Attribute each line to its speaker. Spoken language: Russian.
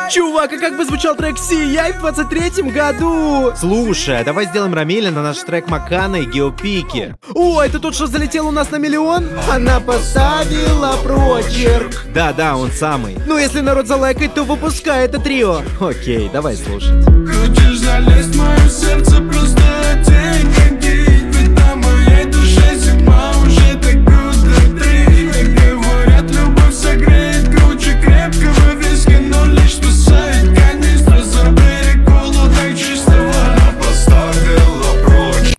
Speaker 1: Чувак, а как бы звучал трек Сияй в 23-м году?
Speaker 2: Слушай, а давай сделаем Рамиля на наш трек Макана и Геопики.
Speaker 1: О, это тот, что залетел у нас на миллион? Она поставила прочерк.
Speaker 2: Да, он самый.
Speaker 1: Ну, если народ залайкает, то выпускай это трио.
Speaker 2: Окей, давай слушать.
Speaker 3: Хочешь залезть в мое сердце, просто